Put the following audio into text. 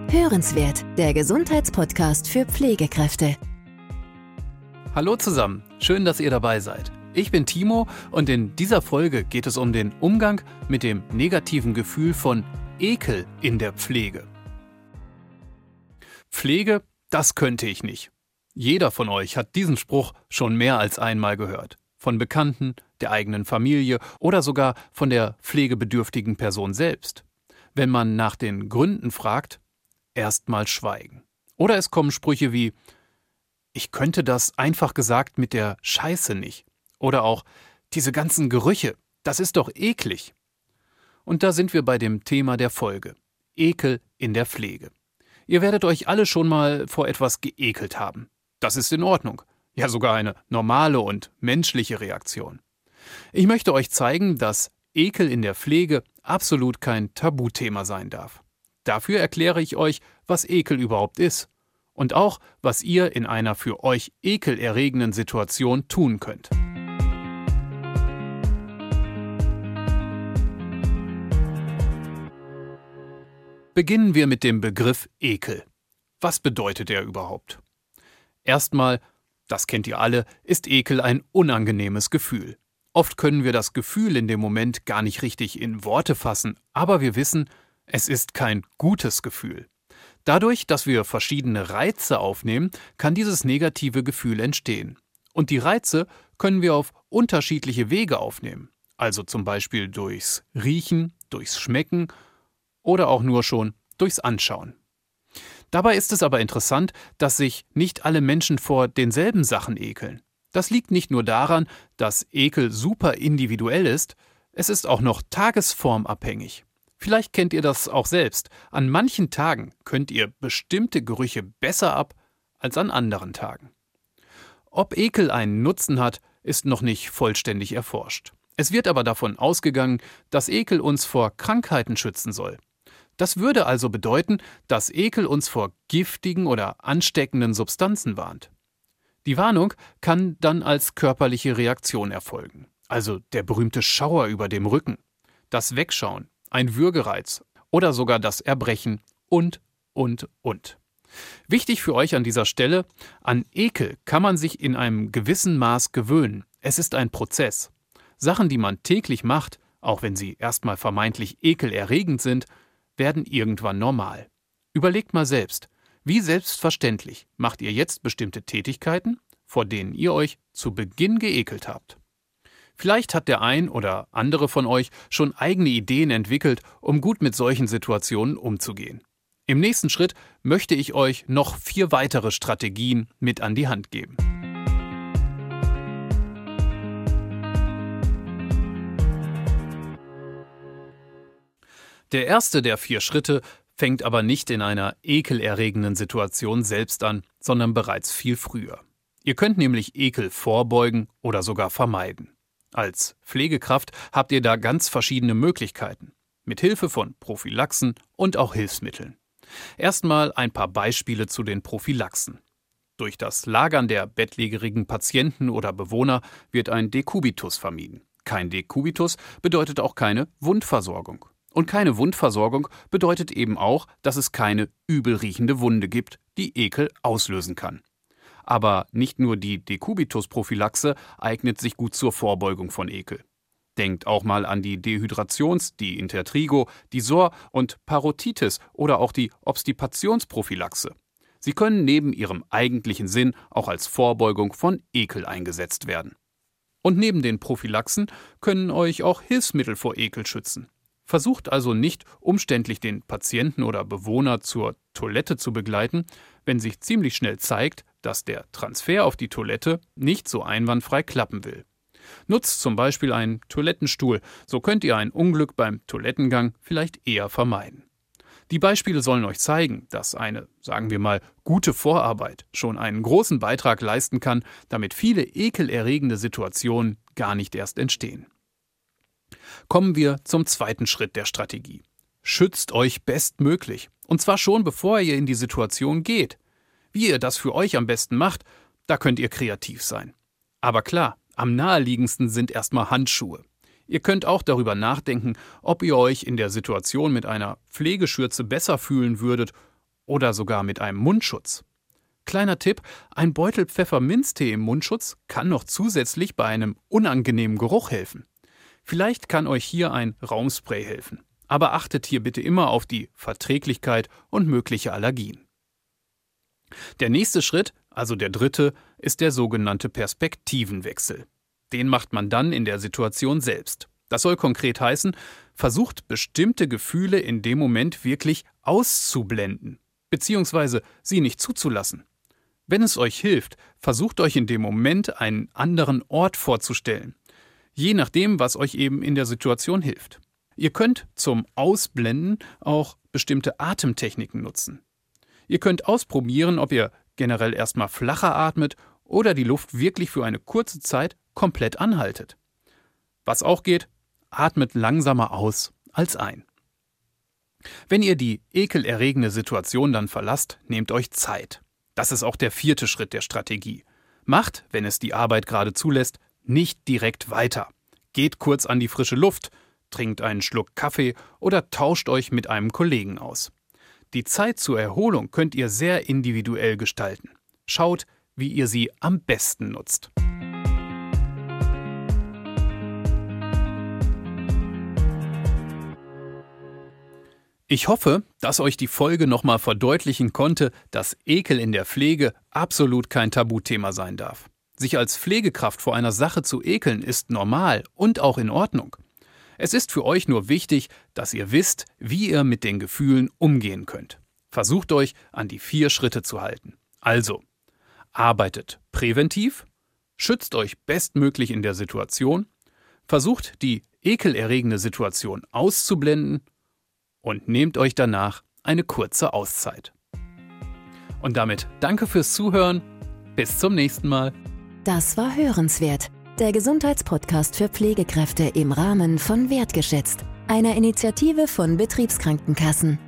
Hörenswert, der Gesundheitspodcast für Pflegekräfte. Hallo zusammen, schön, dass ihr dabei seid. Ich bin Timo und in dieser Folge geht es um den Umgang mit dem negativen Gefühl von Ekel in der Pflege. Pflege, das könnte ich nicht. Jeder von euch hat diesen Spruch schon mehr als einmal gehört. Von Bekannten, der eigenen Familie oder sogar von der pflegebedürftigen Person selbst. Wenn man nach den Gründen fragt, erstmal schweigen. Oder es kommen Sprüche wie: Ich könnte das einfach gesagt mit der Scheiße nicht. Oder auch: Diese ganzen Gerüche, das ist doch eklig. Und da sind wir bei dem Thema der Folge: Ekel in der Pflege. Ihr werdet euch alle schon mal vor etwas geekelt haben. Das ist in Ordnung. Ja, sogar eine normale und menschliche Reaktion. Ich möchte euch zeigen, dass Ekel in der Pflege absolut kein Tabuthema sein darf. Dafür erkläre ich euch, was Ekel überhaupt ist und auch, was ihr in einer für euch ekelerregenden Situation tun könnt. Beginnen wir mit dem Begriff Ekel. Was bedeutet er überhaupt? Erstmal, das kennt ihr alle, ist Ekel ein unangenehmes Gefühl. Oft können wir das Gefühl in dem Moment gar nicht richtig in Worte fassen, aber wir wissen, es ist kein gutes Gefühl. Dadurch, dass wir verschiedene Reize aufnehmen, kann dieses negative Gefühl entstehen. Und die Reize können wir auf unterschiedliche Wege aufnehmen. Also zum Beispiel durchs Riechen, durchs Schmecken oder auch nur schon durchs Anschauen. Dabei ist es aber interessant, dass sich nicht alle Menschen vor denselben Sachen ekeln. Das liegt nicht nur daran, dass Ekel super individuell ist, es ist auch noch tagesformabhängig. Vielleicht kennt ihr das auch selbst. An manchen Tagen könnt ihr bestimmte Gerüche besser ab als an anderen Tagen. Ob Ekel einen Nutzen hat, ist noch nicht vollständig erforscht. Es wird aber davon ausgegangen, dass Ekel uns vor Krankheiten schützen soll. Das würde also bedeuten, dass Ekel uns vor giftigen oder ansteckenden Substanzen warnt. Die Warnung kann dann als körperliche Reaktion erfolgen. Also der berühmte Schauer über dem Rücken, das Wegschauen, ein Würgereiz oder sogar das Erbrechen und. Wichtig für euch an dieser Stelle: An Ekel kann man sich in einem gewissen Maß gewöhnen. Es ist ein Prozess. Sachen, die man täglich macht, auch wenn sie erstmal vermeintlich ekelerregend sind, werden irgendwann normal. Überlegt mal selbst, wie selbstverständlich macht ihr jetzt bestimmte Tätigkeiten, vor denen ihr euch zu Beginn geekelt habt? Vielleicht hat der ein oder andere von euch schon eigene Ideen entwickelt, um gut mit solchen Situationen umzugehen. Im nächsten Schritt möchte ich euch noch 4 weitere Strategien mit an die Hand geben. Der erste der 4 Schritte fängt aber nicht in einer ekelerregenden Situation selbst an, sondern bereits viel früher. Ihr könnt nämlich Ekel vorbeugen oder sogar vermeiden. Als Pflegekraft habt ihr da ganz verschiedene Möglichkeiten, mit Hilfe von Prophylaxen und auch Hilfsmitteln. Erstmal ein paar Beispiele zu den Prophylaxen. Durch das Lagern der bettlägerigen Patienten oder Bewohner wird ein Dekubitus vermieden. Kein Dekubitus bedeutet auch keine Wundversorgung. Und keine Wundversorgung bedeutet eben auch, dass es keine übelriechende Wunde gibt, die Ekel auslösen kann. Aber nicht nur die Dekubitus-Prophylaxe eignet sich gut zur Vorbeugung von Ekel. Denkt auch mal an die Dehydrations-, die Intertrigo-, die SOR- und Parotitis oder auch die Obstipationsprophylaxe. Sie können neben ihrem eigentlichen Sinn auch als Vorbeugung von Ekel eingesetzt werden. Und neben den Prophylaxen können euch auch Hilfsmittel vor Ekel schützen. Versucht also nicht umständlich den Patienten oder Bewohner zur Toilette zu begleiten, wenn sich ziemlich schnell zeigt, dass der Transfer auf die Toilette nicht so einwandfrei klappen will. Nutzt zum Beispiel einen Toilettenstuhl, so könnt ihr ein Unglück beim Toilettengang vielleicht eher vermeiden. Die Beispiele sollen euch zeigen, dass eine, sagen wir mal, gute Vorarbeit schon einen großen Beitrag leisten kann, damit viele ekelerregende Situationen gar nicht erst entstehen. Kommen wir zum zweiten Schritt der Strategie. Schützt euch bestmöglich, und zwar schon bevor ihr in die Situation geht. Wie ihr das für euch am besten macht, da könnt ihr kreativ sein. Aber klar, am naheliegendsten sind erstmal Handschuhe. Ihr könnt auch darüber nachdenken, ob ihr euch in der Situation mit einer Pflegeschürze besser fühlen würdet oder sogar mit einem Mundschutz. Kleiner Tipp, ein Beutel Pfefferminztee im Mundschutz kann noch zusätzlich bei einem unangenehmen Geruch helfen. Vielleicht kann euch hier ein Raumspray helfen. Aber achtet hier bitte immer auf die Verträglichkeit und mögliche Allergien. Der nächste Schritt, also der dritte, ist der sogenannte Perspektivenwechsel. Den macht man dann in der Situation selbst. Das soll konkret heißen, versucht bestimmte Gefühle in dem Moment wirklich auszublenden, beziehungsweise sie nicht zuzulassen. Wenn es euch hilft, versucht euch in dem Moment einen anderen Ort vorzustellen, je nachdem, was euch eben in der Situation hilft. Ihr könnt zum Ausblenden auch bestimmte Atemtechniken nutzen. Ihr könnt ausprobieren, ob ihr generell erstmal flacher atmet oder die Luft wirklich für eine kurze Zeit komplett anhaltet. Was auch geht, atmet langsamer aus als ein. Wenn ihr die ekelerregende Situation dann verlasst, nehmt euch Zeit. Das ist auch der vierte Schritt der Strategie. Macht, wenn es die Arbeit gerade zulässt, nicht direkt weiter. Geht kurz an die frische Luft, trinkt einen Schluck Kaffee oder tauscht euch mit einem Kollegen aus. Die Zeit zur Erholung könnt ihr sehr individuell gestalten. Schaut, wie ihr sie am besten nutzt. Ich hoffe, dass euch die Folge nochmal verdeutlichen konnte, dass Ekel in der Pflege absolut kein Tabuthema sein darf. Sich als Pflegekraft vor einer Sache zu ekeln ist normal und auch in Ordnung. Es ist für euch nur wichtig, dass ihr wisst, wie ihr mit den Gefühlen umgehen könnt. Versucht euch an die 4 Schritte zu halten. Also, arbeitet präventiv, schützt euch bestmöglich in der Situation, versucht die ekelerregende Situation auszublenden und nehmt euch danach eine kurze Auszeit. Und damit danke fürs Zuhören. Bis zum nächsten Mal. Das war Hörenswert, der Gesundheitspodcast für Pflegekräfte im Rahmen von Wertgeschätzt, einer Initiative von Betriebskrankenkassen.